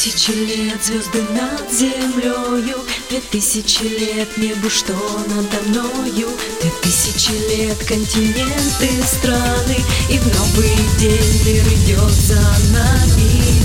2000 лет звезды над землею, 2000 лет небу, что надо мною, 2000 лет континенты, страны, и в новый день мир идет за нами.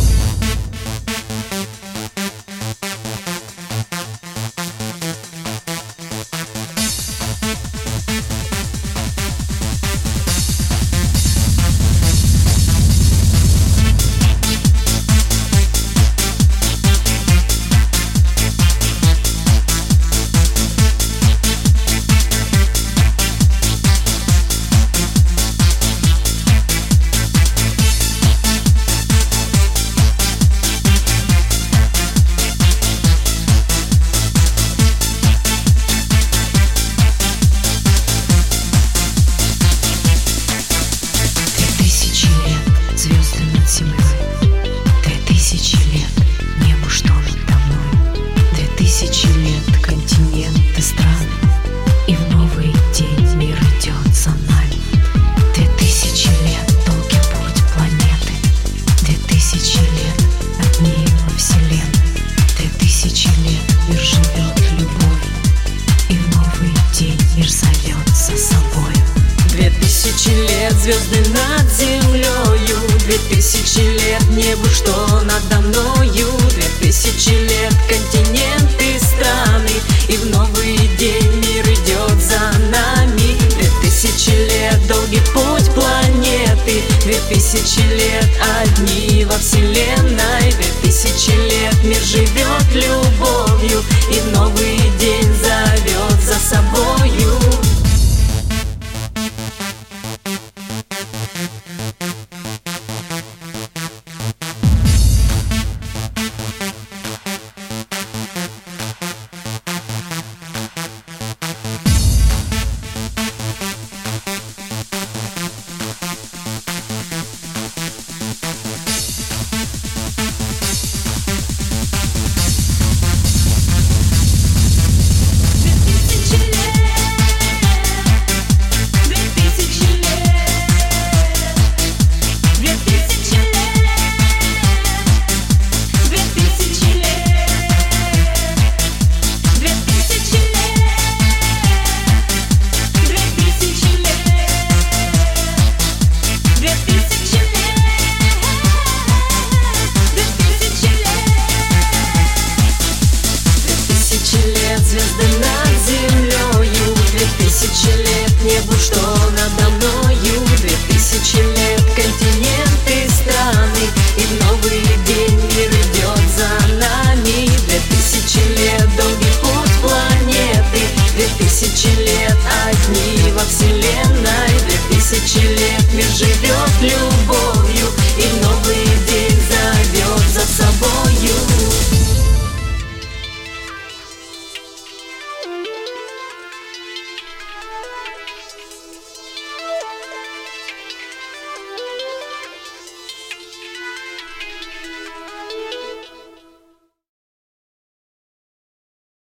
Звезды над землей, 2000 лет небу, что надо мной, 2000 лет континенты, страны, и в новый день мир идет за нами. 2000 лет долгий путь планеты, 2000 лет одни во вселенной, 2000 лет мир живет любовью, и в новый день мир зовет за собой. 2000 лет звезды над землею, 2000 лет небу, что надо мною, 2000 лет континенты, страны, и в новый день мир идет за нами. 2000 лет долгий путь планеты, 2000 лет одни во вселенной, 2000 лет мир живет любовью, и в новый день зовет за собою. Звезды над землею, 2000 лет небу, что надо мною, 2000 лет континенты, страны, и в новый день мир идет за нами. 2000 лет долгий путь планеты, 2000 лет одни во вселенной, 2000 лет мир живет